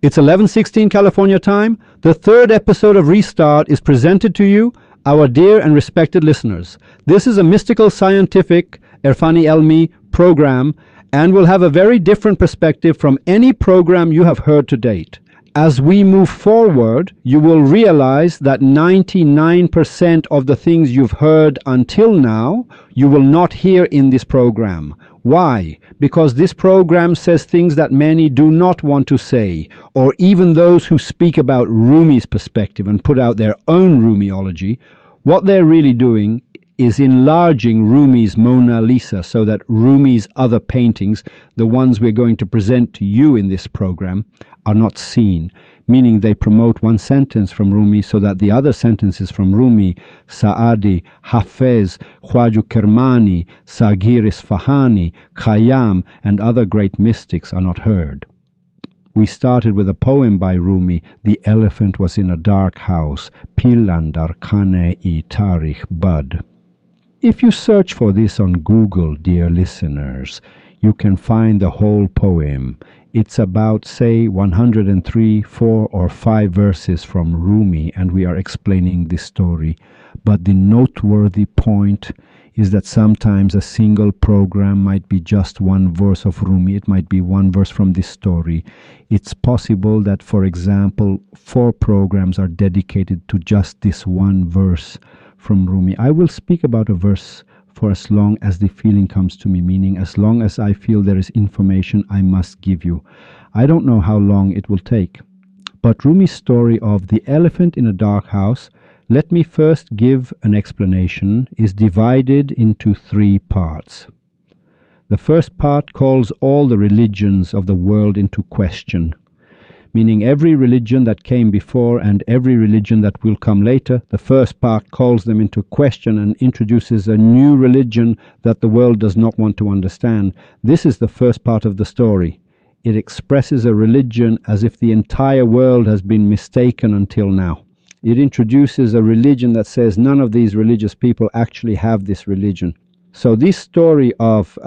It's 11:16 California time. The third episode of Restart is presented to you, our dear and respected listeners. This is a mystical scientific Erfani Elmi program and will have a very different perspective from any program you have heard to date. As we move forward, you will realize that 99% of the things you've heard until now, you will not hear in this program. Why? Because this program says things that many do not want to say, or even those who speak about Rumi's perspective and put out their own Rumiology. What they're really doing is enlarging Rumi's Mona Lisa so that Rumi's other paintings, the ones we're going to present to you in this program, are not seen, meaning they promote one sentence from Rumi so that the other sentences from Rumi, Saadi, Hafez, Khwaju Kermani, Sagir Isfahani, Khayyam, and other great mystics are not heard. We started with a poem by Rumi, The Elephant Was in a Dark House, Pilandar Khane-i Tarikh Bad. If you search for this on Google, dear listeners, you can find the whole poem. It's about, say, 103, 4 or 5 verses from Rumi, and we are explaining this story. But the noteworthy point is that sometimes a single program might be just one verse of Rumi. It might be one verse from this story. It's possible that, for example, 4 programs are dedicated to just this one verse from Rumi. I will speak about a verse for as long as the feeling comes to me, meaning as long as I feel there is information I must give you. I don't know how long it will take. But Rumi's story of the elephant in a dark house, let me first give an explanation, is divided into 3 parts. The first part calls all the religions of the world into question, meaning every religion that came before and every religion that will come later. The first part calls them into question and introduces a new religion that the world does not want to understand. This is the first part of the story. It expresses a religion as if the entire world has been mistaken until now. It introduces a religion that says none of these religious people actually have this religion. So this story of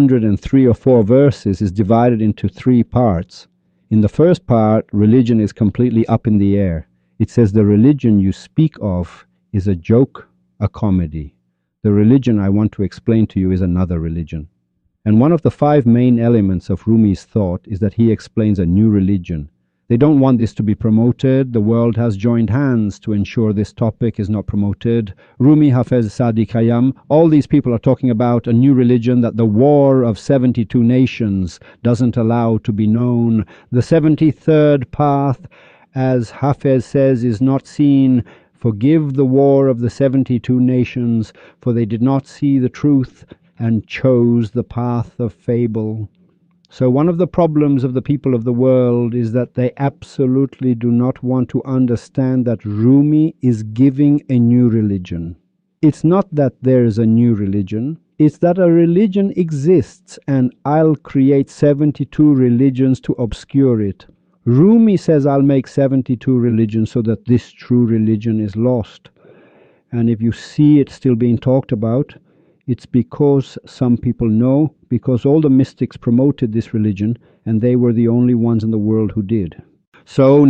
103 or 4 verses is divided into 3 parts. In the first part, religion is completely up in the air. It says the religion you speak of is a joke, a comedy. The religion I want to explain to you is another religion. And one of the 5 main elements of Rumi's thought is that he explains a new religion. They don't want this to be promoted. The world has joined hands to ensure this topic is not promoted. Rumi, Hafez, Sadi, Khayyam, all these people are talking about a new religion that the war of 72 nations doesn't allow to be known. The 73rd path, as Hafez says, is not seen. Forgive the war of the 72 nations, for they did not see the truth and chose the path of fable. So one of the problems of the people of the world is that they absolutely do not want to understand that Rumi is giving a new religion. It's not that there is a new religion, it's that a religion exists and I'll create 72 religions to obscure it. Rumi says I'll make 72 religions so that this true religion is lost. And if you see it still being talked about, it's because some people know, because all the mystics promoted this religion, and they were the only ones in the world who did. So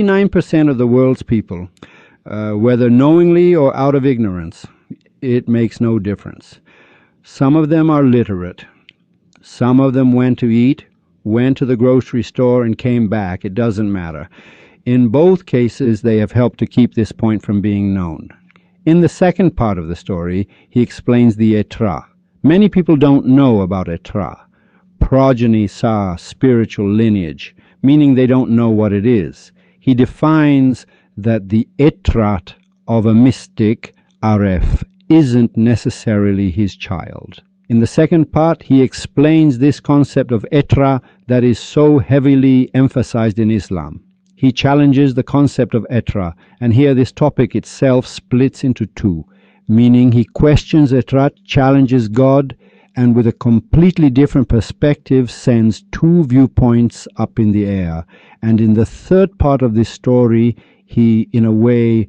99% of the world's people, whether knowingly or out of ignorance, it makes no difference. Some of them are literate. Some of them went to eat, went to the grocery store, and came back. It doesn't matter. In both cases, they have helped to keep this point from being known. In the second part of the story, he explains the Etra. Many people don't know about Etra, progeny sa, spiritual lineage, meaning they don't know what it is. He defines that the Etrat of a mystic, Aref, isn't necessarily his child. In the second part, he explains this concept of Etra that is so heavily emphasized in Islam. He challenges the concept of Etra, and here this topic itself splits into 2, meaning he questions Etra, challenges God, and with a completely different perspective sends 2 viewpoints up in the air. And in the third part of this story, he in a way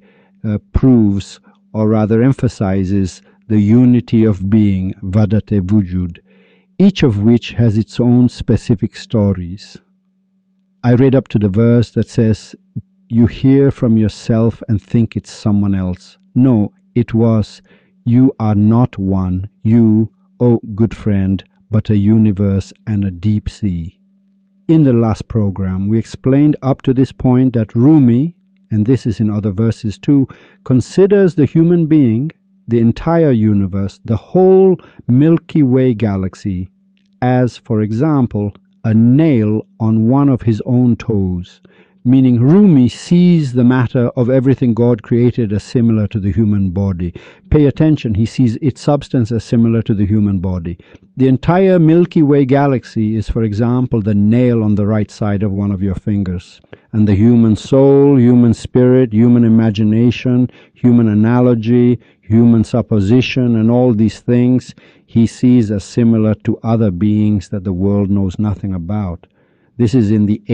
proves, or rather emphasizes, the unity of being, Vadate Vujud, each of which has its own specific stories. I read up to the verse that says, you hear from yourself and think it's someone else. No, it was, you are not one, you, oh good friend, but a universe and a deep sea. In the last program, we explained up to this point that Rumi, and this is in other verses too, considers the human being, the entire universe, the whole Milky Way galaxy, as, for example, a nail on one of his own toes, meaning Rumi sees the matter of everything God created as similar to the human body. Pay attention, he sees its substance as similar to the human body. The entire Milky Way galaxy is, for example, the nail on the right side of one of your fingers. And the human soul, human spirit, human imagination, human analogy, human supposition, and all these things he sees as similar to other beings that the world knows nothing about. This is in the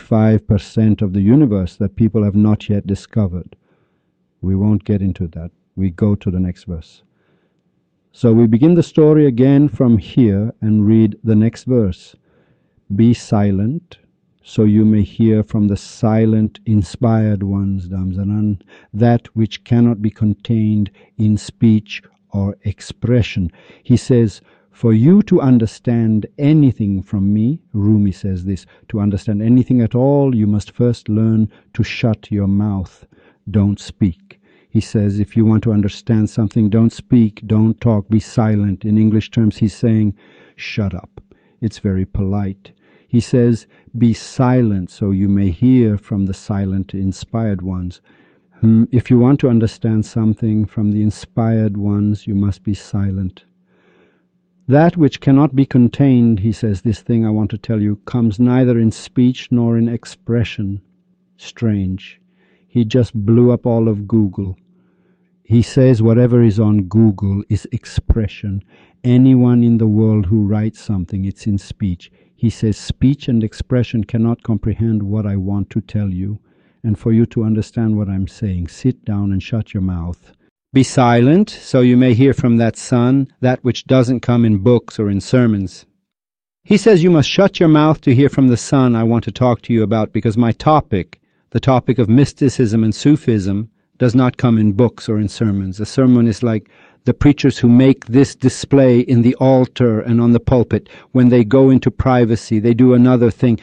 85% of the universe that people have not yet discovered. We won't get into that. We go to the next verse. So we begin the story again from here and read the next verse. Be silent, so you may hear from the silent, inspired ones, Damsaran, that which cannot be contained in speech or expression. He says, for you to understand anything from me, Rumi says this, to understand anything at all, you must first learn to shut your mouth. Don't speak. He says, if you want to understand something, don't speak, don't talk, be silent. In English terms, he's saying, shut up. It's very polite. He says, be silent so you may hear from the silent, inspired ones. If you want to understand something from the inspired ones, you must be silent. That which cannot be contained, he says, this thing I want to tell you, comes neither in speech nor in expression. Strange. He just blew up all of Google. He says whatever is on Google is expression. Anyone in the world who writes something, it's in speech. He says speech and expression cannot comprehend what I want to tell you. And for you to understand what I'm saying, sit down and shut your mouth. Be silent, so you may hear from that sun, that which doesn't come in books or in sermons. He says you must shut your mouth to hear from the sun I want to talk to you about, because my topic, the topic of mysticism and Sufism, does not come in books or in sermons. A sermon is like the preachers who make this display in the altar and on the pulpit. When they go into privacy, they do another thing.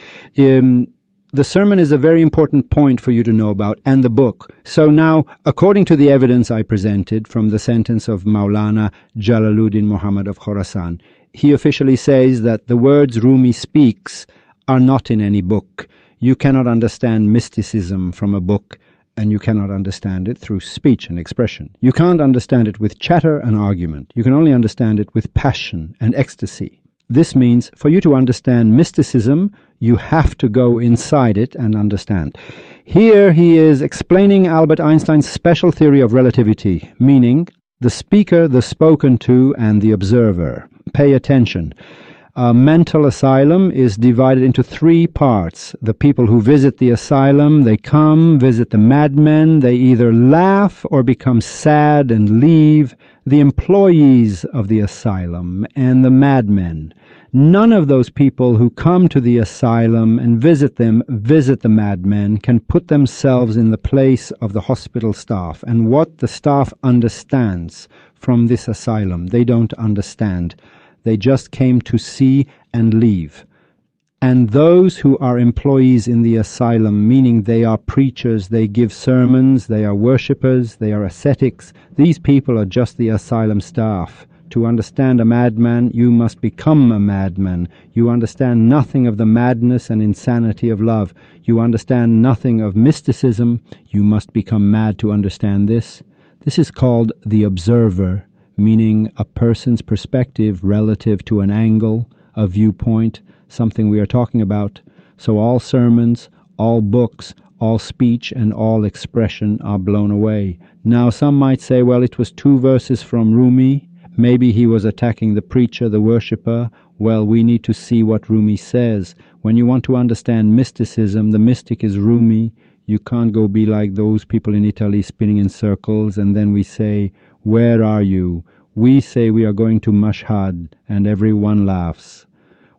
The sermon is a very important point for you to know about, and the book. So now, according to the evidence I presented from the sentence of Maulana Jalaluddin Muhammad of Khorasan, he officially says that the words Rumi speaks are not in any book. You cannot understand mysticism from a book, and you cannot understand it through speech and expression. You can't understand it with chatter and argument. You can only understand it with passion and ecstasy. This means for you to understand mysticism, you have to go inside it and understand. Here he is explaining Albert Einstein's special theory of relativity, meaning the speaker, the spoken to, and the observer. Pay attention. A mental asylum is divided into three parts. The people who visit the asylum, they come, visit the madmen, they either laugh or become sad and leave. The employees of the asylum and the madmen. None of those people who come to the asylum and visit the madmen, can put themselves in the place of the hospital staff and what the staff understands from this asylum. They don't understand. They just came to see and leave. And those who are employees in the asylum, meaning they are preachers, they give sermons, they are worshippers, they are ascetics, these people are just the asylum staff. To understand a madman, you must become a madman. You understand nothing of the madness and insanity of love. You understand nothing of mysticism. You must become mad to understand this. This is called the observer, meaning a person's perspective relative to an angle, a viewpoint, something we are talking about. So all sermons, all books, all speech, and all expression are blown away. Now some might say, well, it was 2 verses from Rumi. Maybe he was attacking the preacher, the worshipper. Well, we need to see what Rumi says. When you want to understand mysticism, the mystic is Rumi. You can't go be like those people in Italy spinning in circles, and then we say, where are you? We say we are going to Mashhad, and everyone laughs.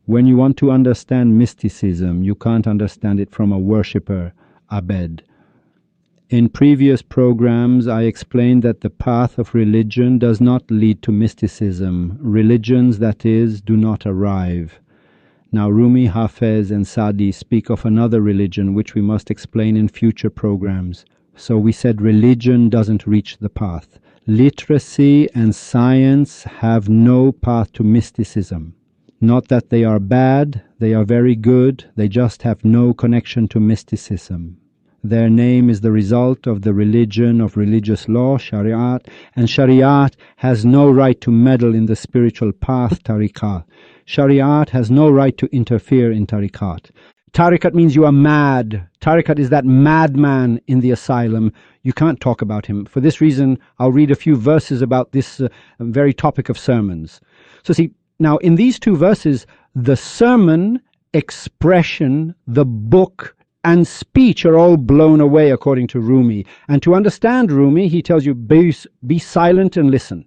When you want to understand mysticism, you can't understand it from a worshipper, Abed. In previous programs, I explained that the path of religion does not lead to mysticism. Religions, that is, do not arrive. Now, Rumi, Hafez, and Sadi speak of another religion which we must explain in future programs. So we said religion doesn't reach the path. Literacy and science have no path to mysticism. Not that they are bad, they are very good, they just have no connection to mysticism. Their name is the result of the religion of religious law, Shariat, and Shariat has no right to meddle in the spiritual path, Tariqat. Shariat has no right to interfere in Tariqat. Tariqat means you are mad. Tariqat is that madman in the asylum. You can't talk about him. For this reason, I'll read a few verses about this very topic of sermons. So see, now in these two verses, the sermon, expression, the book, and speech are all blown away according to Rumi. And to understand Rumi, he tells you, be silent and listen.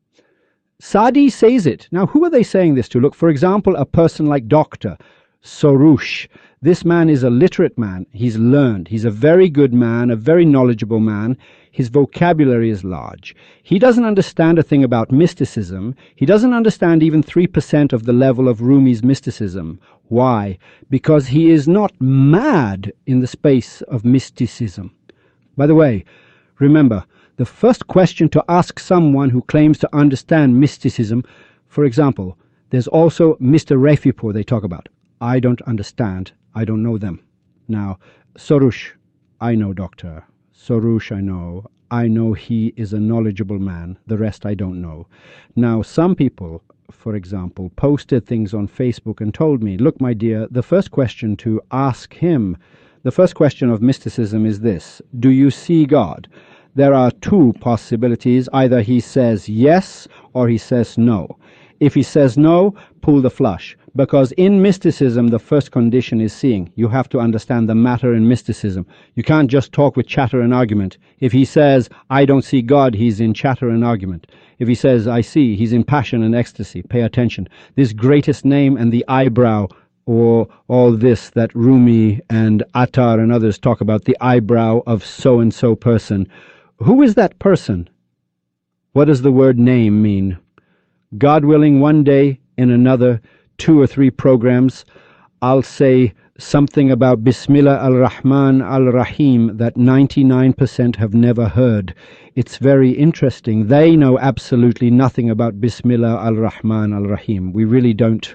Sadi says it. Now, who are they saying this to? Look, for example, a person like Dr. Soroush. This man is a literate man. He's learned. He's a very good man, a very knowledgeable man. His vocabulary is large. He doesn't understand a thing about mysticism. He doesn't understand even 3% of the level of Rumi's mysticism. Why? Because he is not mad in the space of mysticism. By the way, remember, the first question to ask someone who claims to understand mysticism, for example, there's also Mr. Refipur they talk about. I don't understand. I don't know them. Now, Soroush, I know Doctor. Soroush, I know. I know he is a knowledgeable man. The rest I don't know. Now, some people, for example, posted things on Facebook and told me, look, my dear, the first question to ask him, the first question of mysticism is this: do you see God? There are two possibilities. Either he says yes or he says no. If he says no, pull the flush. Because in mysticism, the first condition is seeing. You have to understand the matter in mysticism. You can't just talk with chatter and argument. If he says, I don't see God, he's in chatter and argument. If he says, I see, he's in passion and ecstasy. Pay attention. This greatest name and the eyebrow, or all this that Rumi and Attar and others talk about, the eyebrow of so-and-so person. Who is that person? What does the word name mean? God willing, one day in another 2 or 3 programs, I'll say something about Bismillah al-Rahman al-Rahim that 99% have never heard. It's very interesting. They know absolutely nothing about Bismillah al-Rahman al-Rahim. We really don't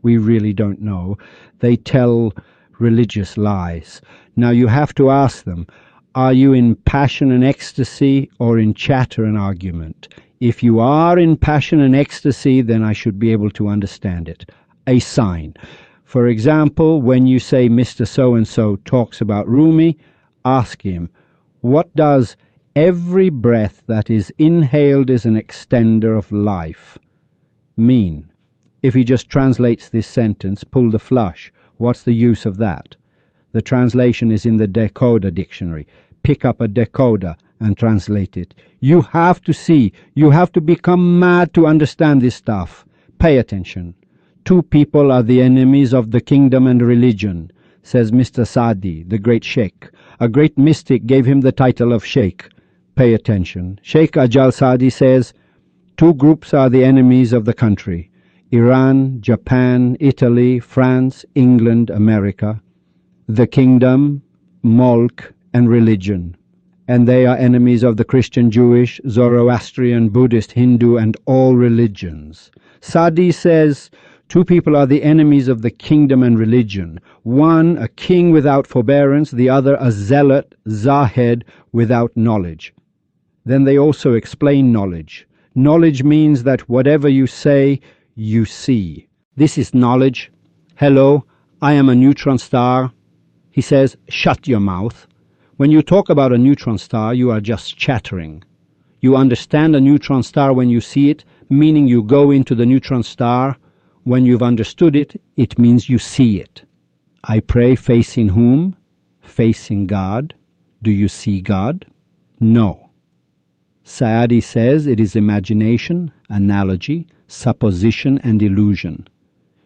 know. They tell religious lies. Now you have to ask them, are you in passion and ecstasy or in chatter and argument? If you are in passion and ecstasy, then I should be able to understand it. A sign. For example, when you say Mr. So-and-so talks about Rumi, ask him, what does every breath that is inhaled is an extender of life mean? If he just translates this sentence, pull the flush, what's the use of that? The translation is in the Decoder dictionary. Pick up a decoder and translate it. You have to see, you have to become mad to understand this stuff. Pay attention. 2 people are the enemies of the kingdom and religion, says Mr. Sadi, the great sheikh. A great mystic gave him the title of sheikh. Pay attention. Sheikh Ajal Sadi says, 2 groups are the enemies of the country: Iran, Japan, Italy, France, England, America. The kingdom, Mulk, and religion. And they are enemies of the Christian, Jewish, Zoroastrian, Buddhist, Hindu, and all religions. Sadi says, 2 people are the enemies of the kingdom and religion. One, a king without forbearance, the other, a zealot, zahed, without knowledge. Then they also explain knowledge. Knowledge means that whatever you say, you see. This is knowledge. Hello, I am a neutron star. He says, shut your mouth. When you talk about a neutron star, you are just chattering. You understand a neutron star when you see it, meaning you go into the neutron star. When you've understood it, it means you see it. I pray facing whom? Facing God. Do you see God? No. Sayadi says it is imagination, analogy, supposition, and illusion.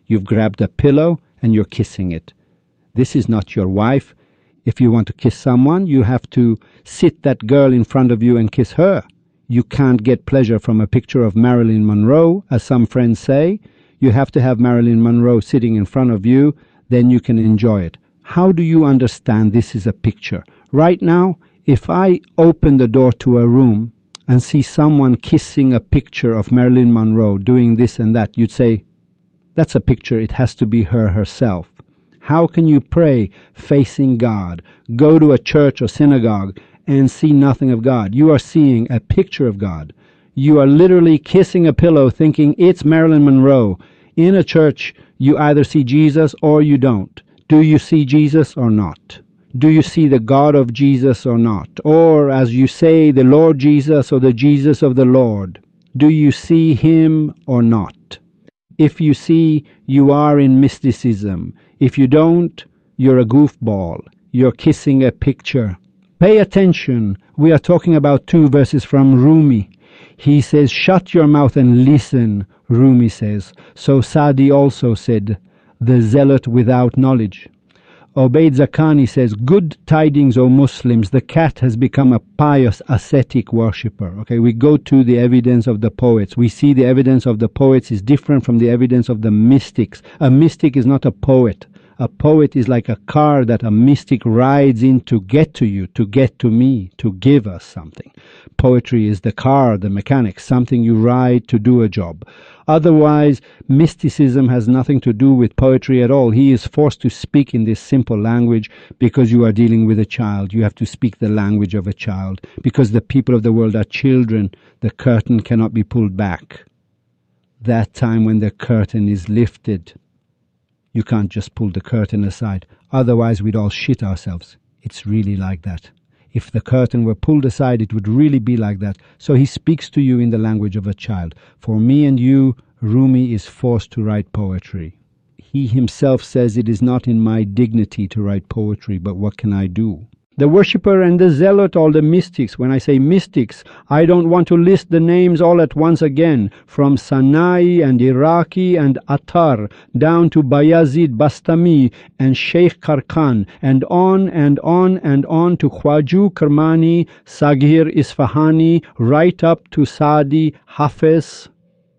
You've grabbed a pillow and you're kissing it. This is not your wife. If you want to kiss someone, you have to sit that girl in front of you and kiss her. You can't get pleasure from a picture of Marilyn Monroe, as some friends say. You have to have Marilyn Monroe sitting in front of you, then you can enjoy it. How do you understand this is a picture? Right now, if I open the door to a room and see someone kissing a picture of Marilyn Monroe doing this and that, you'd say, that's a picture, it has to be her herself. How can you pray facing God, go to a church or synagogue and see nothing of God? You are seeing a picture of God. You are literally kissing a pillow thinking it's Marilyn Monroe. In a church, you either see Jesus or you don't. Do you see Jesus or not? Do you see the God of Jesus or not? Or, as you say, the Lord Jesus or the Jesus of the Lord? Do you see him or not? If you see, you are in mysticism. If you don't, you're a goofball. You're kissing a picture. Pay attention. We are talking about 2 verses from Rumi. He says, shut your mouth and listen, Rumi says. So Sadi also said, the zealot without knowledge. Obeid Zakani says, good tidings, O Muslims, the cat has become a pious ascetic worshipper. Okay, we go to the evidence of the poets. We see the evidence of the poets is different from the evidence of the mystics. A mystic is not a poet. A poet is like a car that a mystic rides in to get to you, to get to me, to give us something. Poetry is the car, the mechanic, something you ride to do a job. Otherwise, mysticism has nothing to do with poetry at all. He is forced to speak in this simple language because you are dealing with a child. You have to speak the language of a child. Because the people of the world are children, the curtain cannot be pulled back. That time when the curtain is lifted, you can't just pull the curtain aside. Otherwise, we'd all shit ourselves. It's really like that. If the curtain were pulled aside, it would really be like that. So he speaks to you in the language of a child. For me and you, Rumi is forced to write poetry. He himself says, it is not in my dignity to write poetry, but what can I do? The worshipper and the zealot, all the mystics. When I say mystics, I don't want to list the names all at once again, from Sanai and Iraqi and Attar, down to Bayazid Bastami and Sheikh Karkan, and on and on and on to Khwaju Kermani, Sagir Isfahani, right up to Saadi Hafiz.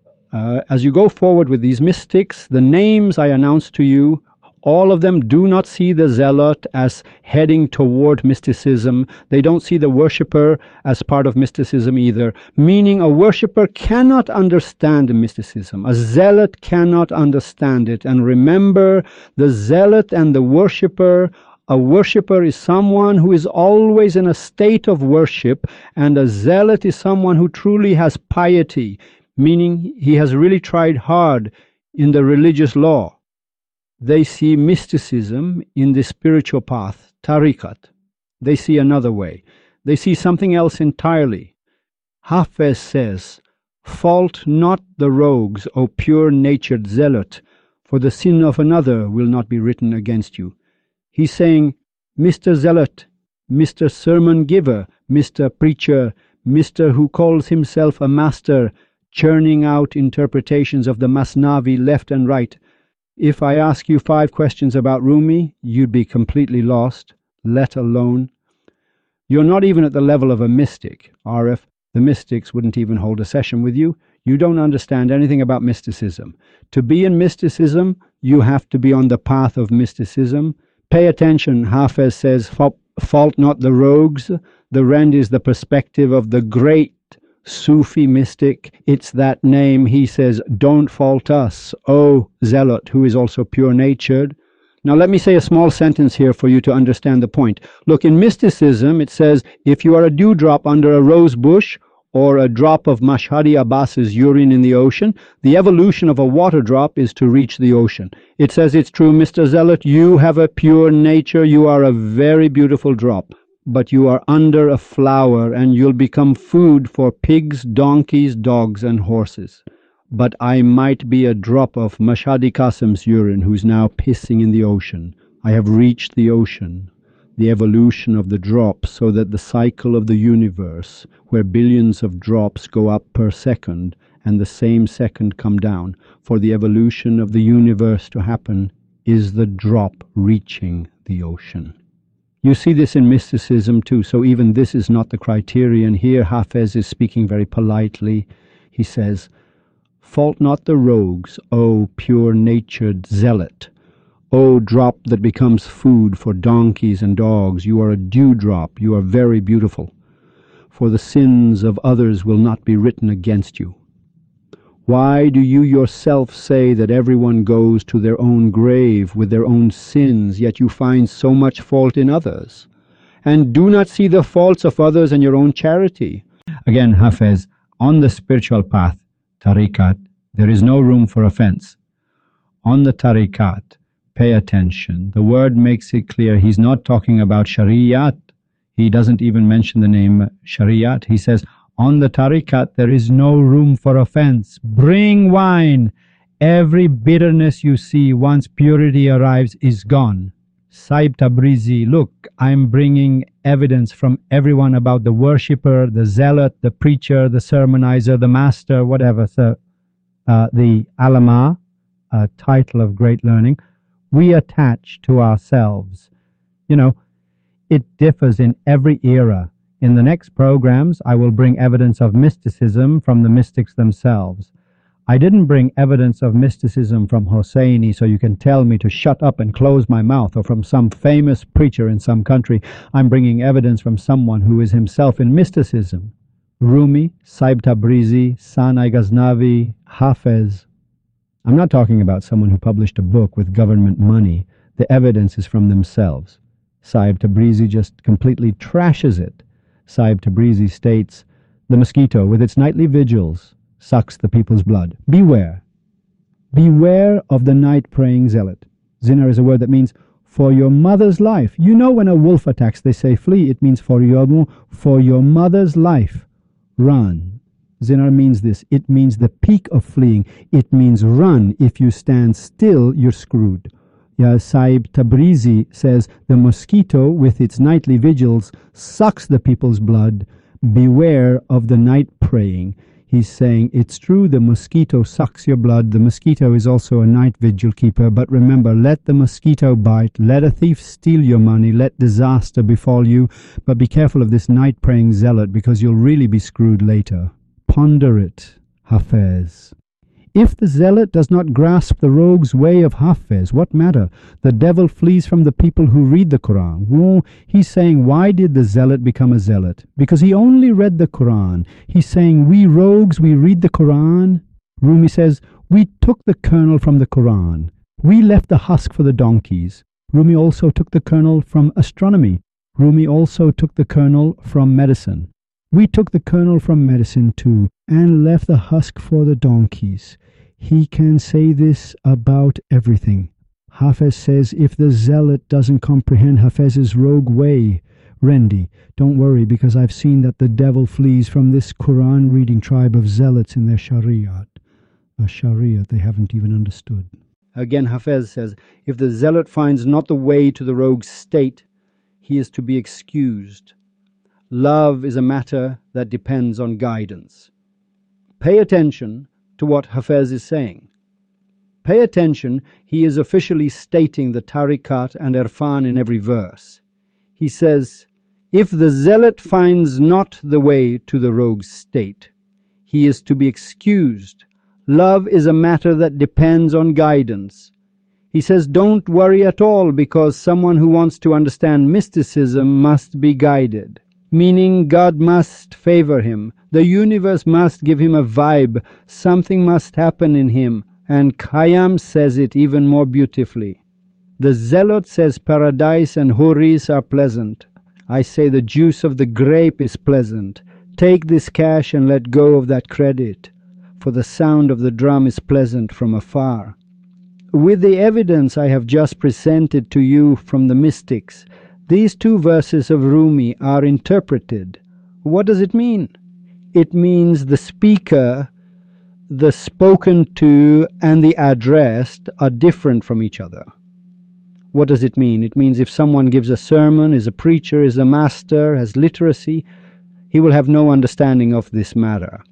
As you go forward with these mystics, the names I announce to you, all of them do not see the zealot as heading toward mysticism. They don't see the worshipper as part of mysticism either, meaning a worshipper cannot understand mysticism. A zealot cannot understand it. And remember, the zealot and the worshipper, a worshipper is someone who is always in a state of worship, and a zealot is someone who truly has piety, meaning he has really tried hard in the religious law. They see mysticism in the spiritual path, tariqat. They see another way. They see something else entirely. Hafez says, fault not the rogues, O pure-natured zealot, for the sin of another will not be written against you. He's saying, Mr. Zealot, Mr. Sermon Giver, Mr. Preacher, Mr. who calls himself a master, churning out interpretations of the Masnavi left and right. If I ask you 5 questions about Rumi, you'd be completely lost, let alone. You're not even at the level of a mystic. Arif, the mystics wouldn't even hold a session with you. You don't understand anything about mysticism. To be in mysticism, you have to be on the path of mysticism. Pay attention, Hafez says, fault not the rogues. The Rend is the perspective of the great Sufi mystic. It's that name. He says, don't fault us, O zealot, who is also pure-natured. Now let me say a small sentence here for you to understand the point. Look, in mysticism, it says, if you are a dewdrop under a rose bush, or a drop of Mashhadi Abbas's urine in the ocean, the evolution of a water drop is to reach the ocean. It says it's true, Mr. Zealot, you have a pure nature, you are a very beautiful drop. But you are under a flower, and you'll become food for pigs, donkeys, dogs, and horses. But I might be a drop of Mashhadi Qasim's urine who's now pissing in the ocean. I have reached the ocean, the evolution of the drop, so that the cycle of the universe, where billions of drops go up per second, and the same second come down. For the evolution of the universe to happen is the drop reaching the ocean. You see this in mysticism too, so even this is not the criterion. Here Hafez is speaking very politely. He says, "Fault not the rogues, O pure-natured zealot. O drop that becomes food for donkeys and dogs, you are a dewdrop, you are very beautiful. For the sins of others will not be written against you. Why do you yourself say that everyone goes to their own grave with their own sins, yet you find so much fault in others? And do not see the faults of others in your own charity." Again, Hafez, on the spiritual path, tariqat, there is no room for offense. On the tariqat, pay attention. The word makes it clear he's not talking about shariat. He doesn't even mention the name shariat. He says, on the tariqat, there is no room for offense. Bring wine. Every bitterness you see once purity arrives is gone. Saib Tabrizi, look, I'm bringing evidence from everyone about the worshipper, the zealot, the preacher, the sermonizer, the master, whatever. So, the alama, a title of great learning, we attach to ourselves. You know, it differs in every era. In the next programs, I will bring evidence of mysticism from the mystics themselves. I didn't bring evidence of mysticism from Hosseini so you can tell me to shut up and close my mouth, or from some famous preacher in some country. I'm bringing evidence from someone who is himself in mysticism. Rumi, Saib Tabrizi, Sanai Ghaznavi, Hafez. I'm not talking about someone who published a book with government money. The evidence is from themselves. Saib Tabrizi just completely trashes it. Saib Tabrizi states, "The mosquito, with its nightly vigils, sucks the people's blood. Beware. Beware of the night-praying zealot." Zina is a word that means for your mother's life. You know when a wolf attacks, they say flee. It means for your mother's life. Run. Zina means this. It means the peak of fleeing. It means run. If you stand still, you're screwed. Saib Tabrizi says, the mosquito, with its nightly vigils, sucks the people's blood. Beware of the night praying. He's saying, it's true, the mosquito sucks your blood. The mosquito is also a night vigil keeper. But remember, let the mosquito bite. Let a thief steal your money. Let disaster befall you. But be careful of this night praying zealot, because you'll really be screwed later. Ponder it, Hafez. If the zealot does not grasp the rogue's way of Hafez, what matter? The devil flees from the people who read the Quran. Oh, he's saying, why did the zealot become a zealot? Because he only read the Quran. He's saying, we rogues, we read the Quran. Rumi says, we took the kernel from the Quran. We left the husk for the donkeys. Rumi also took the kernel from astronomy. Rumi also took the kernel from medicine. We took the kernel from medicine too, and left the husk for the donkeys. He can say this about everything. Hafez says, if the zealot doesn't comprehend Hafez's rogue way, Rendi, don't worry, because I've seen that the devil flees from this Quran-reading tribe of zealots in their shariat. A shariat they haven't even understood. Again, Hafez says, if the zealot finds not the way to the rogue's state, he is to be excused. Love is a matter that depends on guidance. Pay attention to what Hafez is saying. Pay attention, he is officially stating the tariqat and irfan in every verse. He says, if the zealot finds not the way to the rogue's state, he is to be excused. Love is a matter that depends on guidance. He says, don't worry at all, because someone who wants to understand mysticism must be guided. Meaning God must favor him. The universe must give him a vibe. Something must happen in him. And Khayyam says it even more beautifully. The zealot says paradise and huris are pleasant. I say the juice of the grape is pleasant. Take this cash and let go of that credit, for the sound of the drum is pleasant from afar. With the evidence I have just presented to you from the mystics, these two verses of Rumi are interpreted. What does it mean? It means the speaker, the spoken to, and the addressed are different from each other. What does it mean? It means if someone gives a sermon, is a preacher, is a master, has literacy, he will have no understanding of this matter.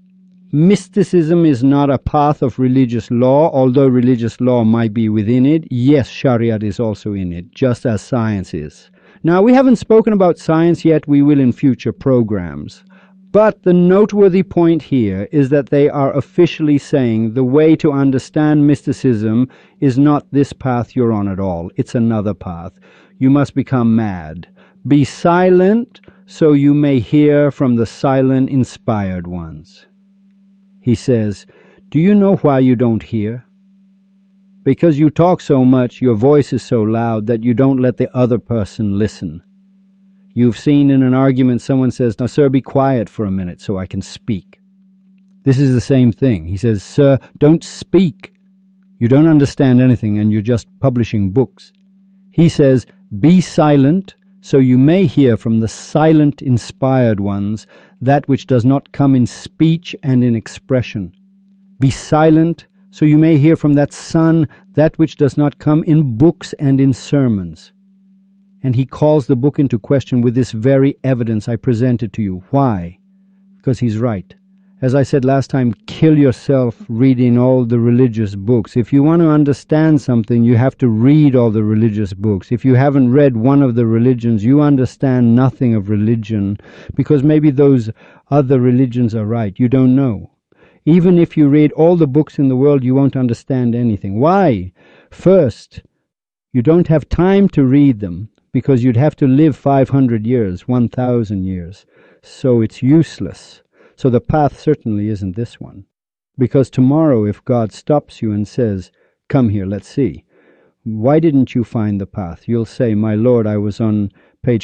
Mysticism is not a path of religious law, although religious law might be within it. Yes, Shariat is also in it, just as science is. Now, we haven't spoken about science yet. We will in future programs. But the noteworthy point here is that they are officially saying the way to understand mysticism is not this path you're on at all. It's another path. You must become mad. Be silent so you may hear from the silent inspired ones. He says, do you know why you don't hear? Because you talk so much, your voice is so loud that you don't let the other person listen. You've seen in an argument someone says, now sir, be quiet for a minute so I can speak. This is the same thing. He says, sir, don't speak. You don't understand anything and you're just publishing books. He says, be silent so you may hear from the silent inspired ones that which does not come in speech and in expression. Be silent so you may hear from that sun that which does not come in books and in sermons. And he calls the book into question with this very evidence I presented to you. Why? Because he's right. As I said last time, kill yourself reading all the religious books. If you want to understand something, you have to read all the religious books. If you haven't read one of the religions, you understand nothing of religion, because maybe those other religions are right. You don't know. Even if you read all the books in the world, you won't understand anything. Why? First, you don't have time to read them, because you'd have to live 500 years, 1,000 years. So it's useless. So the path certainly isn't this one. Because tomorrow, if God stops you and says, come here, let's see, why didn't you find the path? You'll say, my Lord, I was on page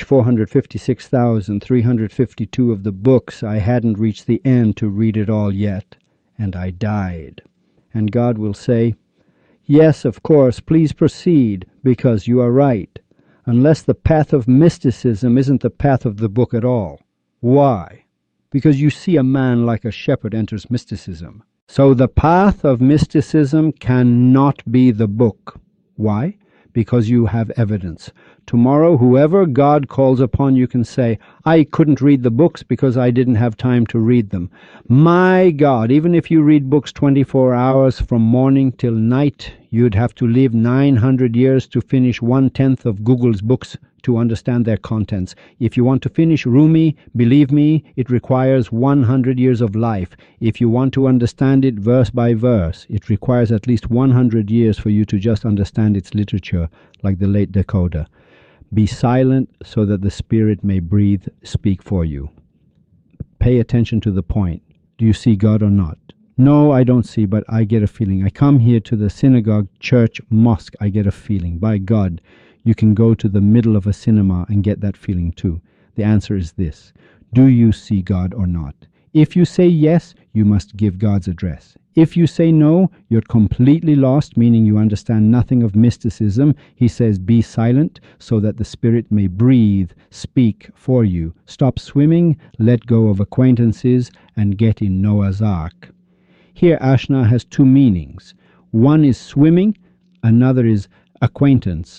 456,352 of the books. I hadn't reached the end to read it all yet, and I died. And God will say, yes, of course, please proceed, because you are right. Unless the path of mysticism isn't the path of the book at all. Why? Because you see a man like a shepherd enters mysticism. So the path of mysticism cannot be the book. Why? Because you have evidence. Tomorrow, whoever God calls upon, you can say, I couldn't read the books because I didn't have time to read them. My God, even if you read books 24 hours from morning till night, you'd have to live 900 years to finish 1/10 of Google's books to understand their contents. If you want to finish Rumi, believe me, it requires 100 years of life. If you want to understand it verse by verse, it requires at least 100 years for you to just understand its literature, like the late Dakota. Be silent so that the Spirit may breathe, speak for you. Pay attention to the point. Do you see God or not? No, I don't see, but I get a feeling. I come here to the synagogue, church, mosque, I get a feeling. By God, you can go to the middle of a cinema and get that feeling too. The answer is this. Do you see God or not? If you say yes, you must give God's address. If you say no, you're completely lost, meaning you understand nothing of mysticism. He says, be silent so that the Spirit may breathe, speak for you. Stop swimming, let go of acquaintances, and get in Noah's Ark. Here, Ashna has two meanings. One is swimming, another is acquaintance.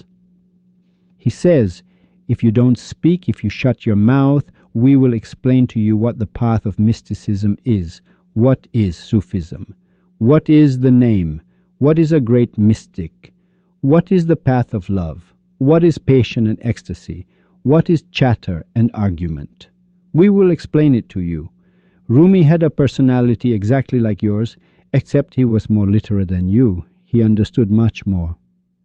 He says, if you don't speak, if you shut your mouth, we will explain to you what the path of mysticism is. What is Sufism? What is the name? What is a great mystic? What is the path of love? What is passion and ecstasy? What is chatter and argument? We will explain it to you. Rumi had a personality exactly like yours, except he was more literate than you. He understood much more.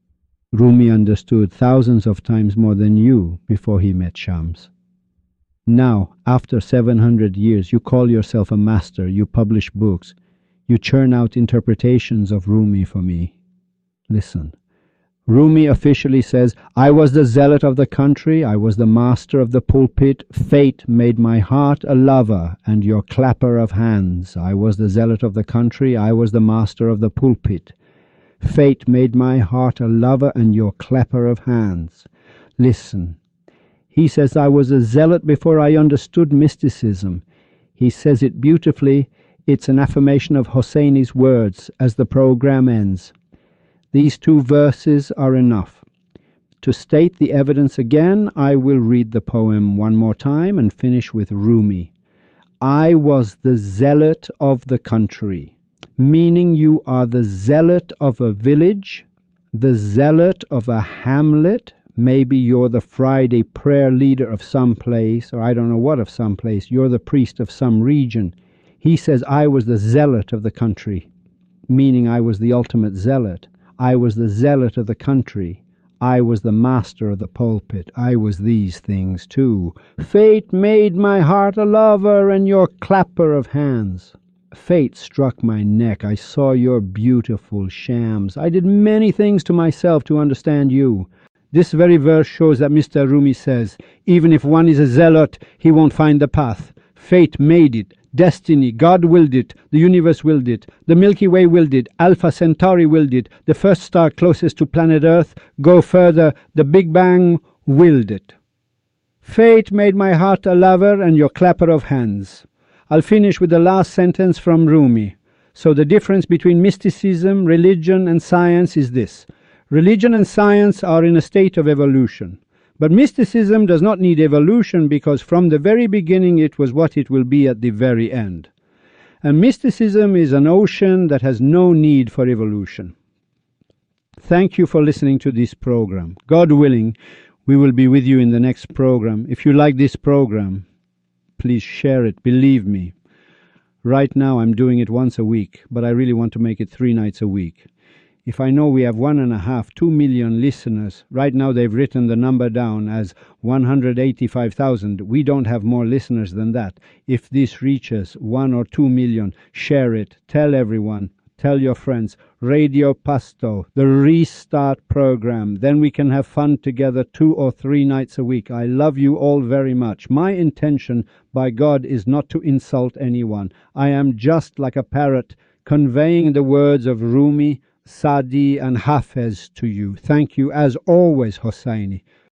Rumi understood thousands of times more than you before he met Shams. Now, after 700 years, you call yourself a master, you publish books, you churn out interpretations of Rumi for me. Listen. Rumi officially says, I was the zealot of the country, I was the master of the pulpit, fate made my heart a lover and your clapper of hands. I was the zealot of the country, I was the master of the pulpit. Fate made my heart a lover and your clapper of hands. Listen. He says, I was a zealot before I understood mysticism. He says it beautifully. It's an affirmation of Hosseini's words as the program ends. These two verses are enough. To state the evidence again, I will read the poem one more time and finish with Rumi. I was the zealot of the country, meaning you are the zealot of a village, the zealot of a hamlet. Maybe you're the Friday prayer leader of some place, or I don't know what of some place. You're the priest of some region. He says, I was the zealot of the country, meaning I was the ultimate zealot. I was the zealot of the country. I was the master of the pulpit. I was these things too. Fate made my heart a lover, and your clapper of hands. Fate struck my neck. I saw your beautiful shams. I did many things to myself to understand you. This very verse shows that Mr. Rumi says, even if one is a zealot, he won't find the path. Fate made it. Destiny, God willed it, the universe willed it, the Milky Way willed it, Alpha Centauri willed it, the first star closest to planet Earth, go further, the Big Bang willed it. Fate made my heart a lover and your clapper of hands. I'll finish with the last sentence from Rumi. So the difference between mysticism, religion, and science is this. Religion and science are in a state of evolution. But mysticism does not need evolution because from the very beginning it was what it will be at the very end. And mysticism is an ocean that has no need for evolution. Thank you for listening to this program. God willing, we will be with you in the next program. If you like this program, please share it. Believe me. Right now I'm doing it once a week, but I really want to make it 3 nights a week. If I know we have 1.5, 2 million listeners, right now they've written the number down as 185,000. We don't have more listeners than that. If this reaches 1 or 2 million, share it. Tell everyone. Tell your friends. Radio Pasto, the Restart program. Then we can have fun together 2 or 3 nights a week. I love you all very much. My intention, by God, is not to insult anyone. I am just like a parrot, conveying the words of Rumi, Sadi and Hafez to you. Thank you as always, Hosseini.